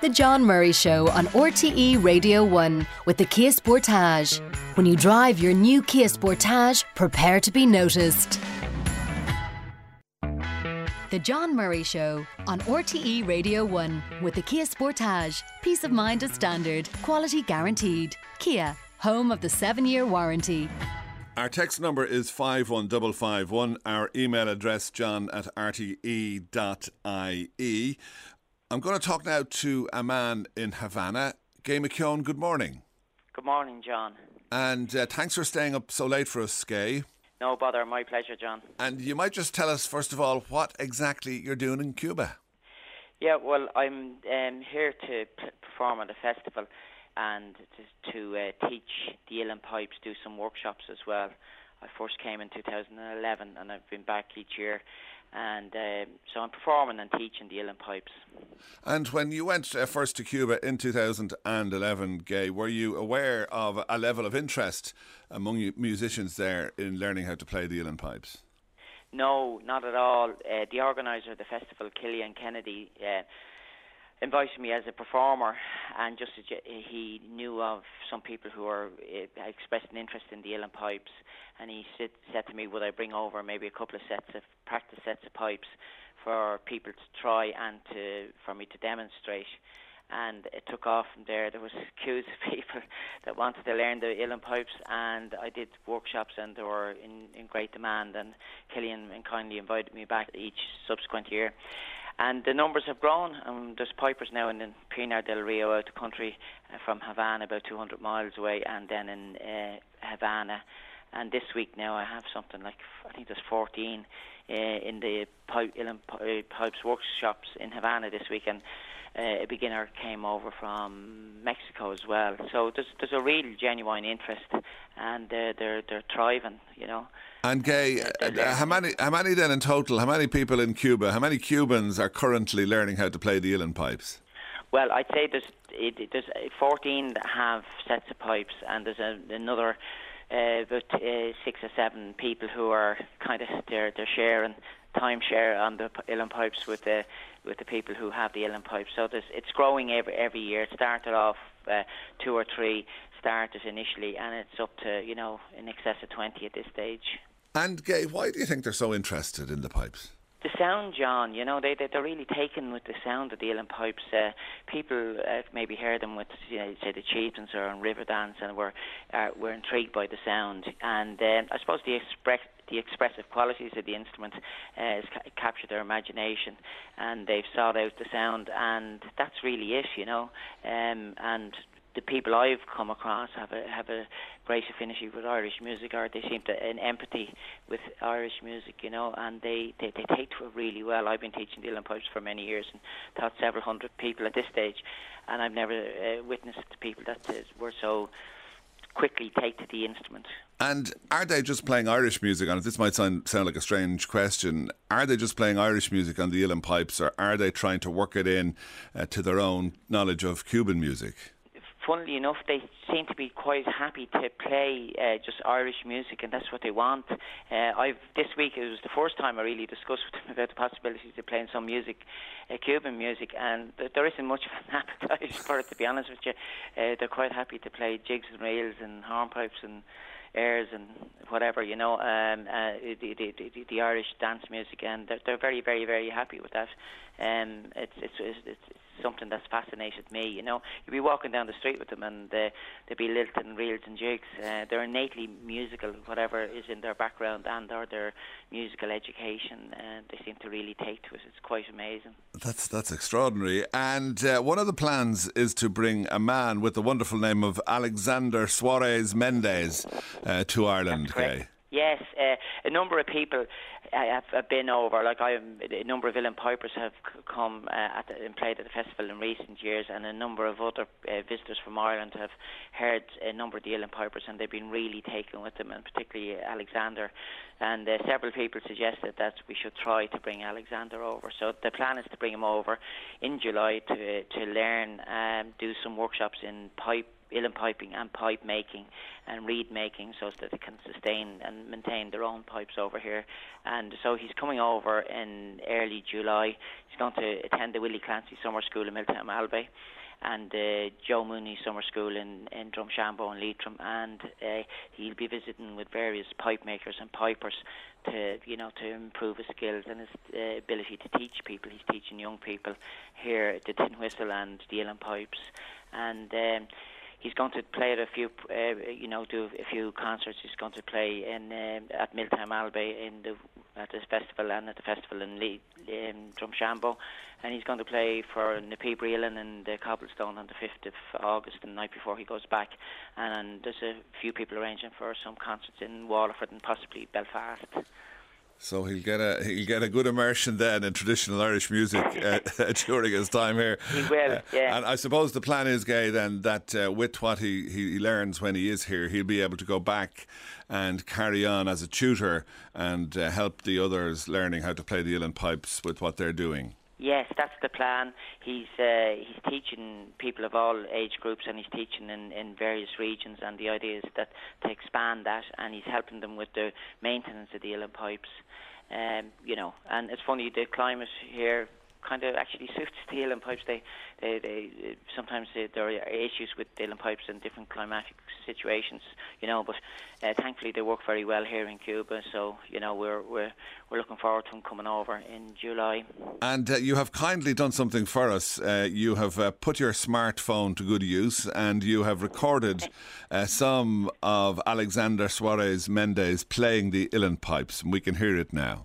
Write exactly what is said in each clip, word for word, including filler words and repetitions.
The John Murray Show on R T E Radio one with the Kia Sportage. When you drive your new Kia Sportage, prepare to be noticed. The John Murray Show on R T E Radio one with the Kia Sportage. Peace of mind as standard, quality guaranteed. Kia, home of the seven-year warranty. Our text number is five one five five one. Our email address, john at r t e dot i e. I'm going to talk now to a man in Havana. Gay McKeown, good morning. Good morning, John. And uh, thanks for staying up so late for us, Gay. No bother, my pleasure, John. And you might just tell us, first of all, what exactly you're doing in Cuba. Yeah, well, I'm um, here to p- perform at a festival and to, to uh, teach the uilleann pipes, do some workshops as well. I first came in two thousand eleven and I've been back each year. And uh, so I'm performing and teaching the uilleann pipes. And when you went uh, first to Cuba in two thousand eleven, Gay, were you aware of a level of interest among you musicians there in learning how to play the uilleann pipes? No, not at all. Uh, the organiser of the festival, Killian Kennedy, uh, invited me as a performer, and just he knew of some people who were uh, expressed an interest in the uilleann pipes, and he said, said to me, would I bring over maybe a couple of sets of practice sets of pipes for people to try and to for me to demonstrate. And it took off from there. There was queues of people that wanted to learn the uilleann pipes, and I did workshops, and they were in, in great demand. And Killian kindly invited me back each subsequent year. And the numbers have grown. Um, there's pipers now in, in Pinar del Rio, out the country uh, from Havana, about two hundred miles away, and then in uh, Havana. And this week now I have something like, I think there's fourteen uh, in the pipe, uilleann pipes workshops in Havana this week. And Uh, a beginner came over from Mexico as well. So there's there's a real genuine interest, and uh, they're they're thriving, you know. And Gay, uh, how many how many then in total? How many people in Cuba? How many Cubans are currently learning how to play the uilleann pipes? Well, I'd say there's it, there's fourteen that have sets of pipes, and there's a, another uh, about uh, six or seven people who are kind of they're they're sharing timeshare on the uilleann pipes with the with the people who have the uilleann pipes. So there's, it's growing every every year. It started off uh, two or three starters initially, and it's up to, you know, in excess of twenty at this stage. And Gay, why do you think they're so interested in the pipes? The sound, John, you know, they, they, they're really taken with the sound of the uilleann pipes. Uh, people uh, maybe heard them with, you know, say, the Chieftains or on Riverdance, and were, uh, were intrigued by the sound. And uh, I suppose the express the expressive qualities of the instrument uh, has ca- captured their imagination, and they've sought out the sound, and that's really it, you know. Um, and the people I've come across have a have a great affinity with Irish music, or they seem to an empathy with Irish music, you know, and they, they, they take to it really well. I've been teaching the uilleann pipes for many years and taught several hundred people at this stage, and I've never uh, witnessed people that uh, were so quickly take to the instrument. And are they just playing Irish music on it? This might sound, sound like a strange question. Are they just playing Irish music on the uilleann pipes, or are they trying to work it in uh, to their own knowledge of Cuban music? Funnily enough, they seem to be quite happy to play uh, just Irish music, and that's what they want. Uh, I've this week, it was the first time I really discussed with them about the possibilities of playing some music, uh, Cuban music, and th- there isn't much of an appetite for it, to be honest with you. Uh, they're quite happy to play jigs and reels and hornpipes and airs and whatever, you know, um, uh, the, the, the, the Irish dance music, and they're, they're very, very, very happy with that. Um, it's, it's, it's, it's something that's fascinated me, you know. You'd be walking down the street with them, and uh, they'd be lilting and reels and jigs. Uh, they're innately musical, whatever is in their background and or their musical education, and they seem to really take to it. It's quite amazing. That's that's extraordinary. And uh, one of the plans is to bring a man with the wonderful name of Alexander Suarez Mendez uh, to Ireland. Okay. Yes, uh, a number of people have, have been over. Like I, a number of uilleann pipers have c- come uh, at the, and played at the festival in recent years, and a number of other uh, visitors from Ireland have heard a number of the uilleann pipers, and they've been really taken with them, and particularly Alexander. And uh, several people suggested that we should try to bring Alexander over. So the plan is to bring him over in July to to learn, um, do some workshops in pipe uilleann piping and pipe making and reed making, so that they can sustain and maintain their own pipes over here. And so he's coming over in early July. He's going to attend the Willie Clancy Summer School in Milltown Malbay, and uh, Joe Mooney Summer School in, in Drumshanbo and Leitrim, and uh, he'll be visiting with various pipe makers and pipers to, you know, to improve his skills and his uh, ability to teach people. He's teaching young people here at the Tin Whistle and the uilleann pipes, and um, he's going to play at a few, uh, you know, do a few concerts. He's going to play in um, at Milltown Malbay in the at this festival and at the festival in Le- in Drumshanbo, and he's going to play for Napeeb Uilleann in the Cobblestone on the fifth of August, the night before he goes back. And, and there's a few people arranging for some concerts in Waterford and possibly Belfast. So he'll get a he'll get a good immersion then in traditional Irish music uh, during his time here. He will, yeah. Uh, and I suppose the plan is, Gay, then that uh, with what he, he learns when he is here, he'll be able to go back and carry on as a tutor and uh, help the others learning how to play the uilleann pipes with what they're doing. Yes, that's the plan. He's uh, he's teaching people of all age groups, and he's teaching in, in various regions, and the idea is that to expand that, and he's helping them with the maintenance of the uilleann pipes. Um, you know, and it's funny, the climate here kind of actually suits the uilleann pipes. They, they, they sometimes they, there are issues with the uilleann pipes in different climatic situations, you know. But uh, thankfully, they work very well here in Cuba. So, you know, we're we're we're looking forward to them coming over in July. And uh, you have kindly done something for us. Uh, you have uh, put your smartphone to good use, and you have recorded uh, some of Alexander Suarez Mendez playing the uilleann pipes, and we can hear it now.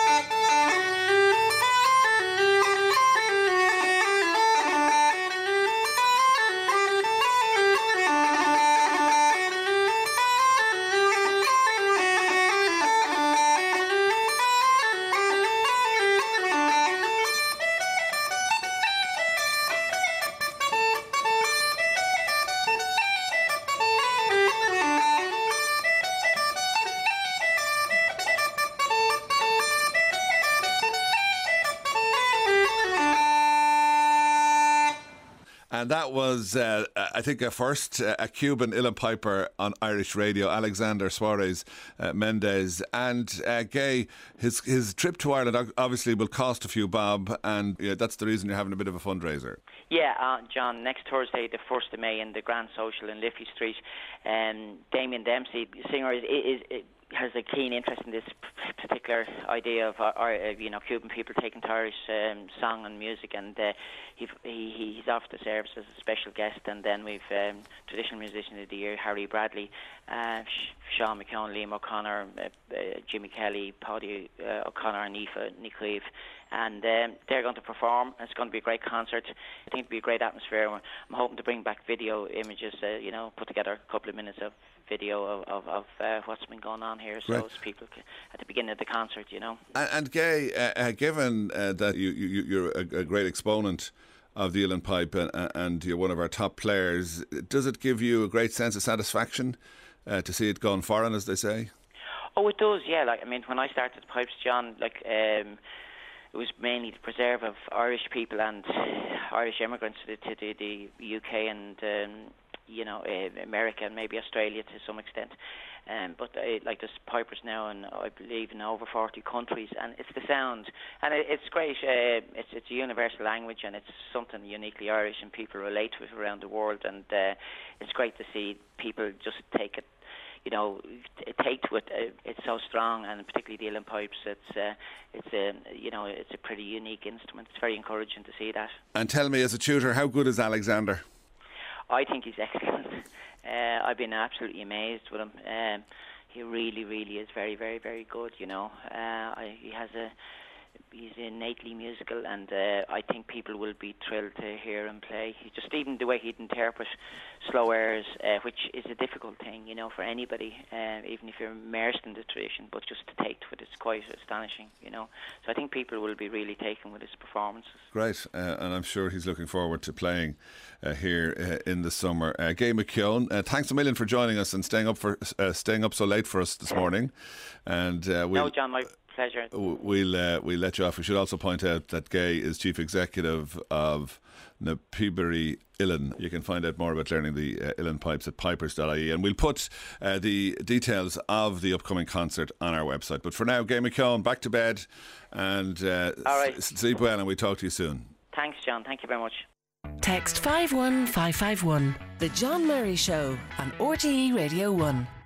And that was, uh, I think, a first, uh, a Cuban uilleann piper on Irish radio, Alexander Suarez uh, Mendez. And uh, Gay, his his trip to Ireland obviously will cost a few bob, and yeah, that's the reason you're having a bit of a fundraiser. Yeah, uh, John, next Thursday, the first of May, in the Grand Social in Liffey Street, um, Damien Dempsey, singer, is... is, is has a keen interest in this particular idea of, uh, you know, Cuban people taking to Irish um, song and music, and uh, he, he he's off the service as a special guest. And then we've um, traditional musician of the year, Harry Bradley, uh, Sean McKeown, Liam O'Connor, uh, uh, Jimmy Kelly, Paddy uh, O'Connor, and Aoife Nicleve, and um, they're going to perform. It's going to be a great concert. I think it'll be a great atmosphere. I'm hoping to bring back video images, uh, you know, put together a couple of minutes of video of, of, of uh, what's been going on here, so as people can, at the beginning of the concert, you know. And, and Gay, uh, uh, given uh, that you, you, you're a, a great exponent of the uilleann pipe, and, and you're one of our top players, does it give you a great sense of satisfaction uh, to see it gone foreign, as they say? Oh, it does, yeah. Like, I mean, when I started the pipes, John, like, um, it was mainly the preserve of Irish people and Irish immigrants to the, to the, the U K and um, you know, uh, America and maybe Australia to some extent. Um, but uh, like there's pipers now, and I believe in over forty countries, and it's the sound, and it, it's great. Uh, it's it's a universal language, and it's something uniquely Irish, and people relate to it around the world. And uh, it's great to see people just take it, you know, take to it. Uh, it's so strong, and particularly the uilleann pipes. It's uh, it's a you know it's a pretty unique instrument. It's very encouraging to see that. And tell me, as a tutor, how good is Alexander? I think he's excellent. Uh, I've been absolutely amazed with him. Um, he really, really is very, very, very good. You know, uh, I, he has a. He's innately musical, and uh, I think people will be thrilled to hear him play. He just even the way he'd interpret slow airs, uh, which is a difficult thing, you know, for anybody, uh, even if you're immersed in the tradition. But just to take to it, it's quite astonishing, you know. So I think people will be really taken with his performances. Great, uh, and I'm sure he's looking forward to playing uh, here uh, in the summer. Uh, Gay McKeown, uh, thanks a million for joining us and staying up for uh, staying up so late for us this morning. And uh, we'll no, John, my Pleasure. We'll uh, we'll let you off. We should also point out that Gay is chief executive of Na Piberi Uillinn. You can find out more about learning the uh, Uillinn pipes at pipers dot I E, and we'll put uh, the details of the upcoming concert on our website. But for now, Gay McKeown, back to bed and uh, All right. s- sleep well, and we'll talk to you soon. Thanks, John. Thank you very much. Text five one five five one. The John Murray Show on R T E Radio one.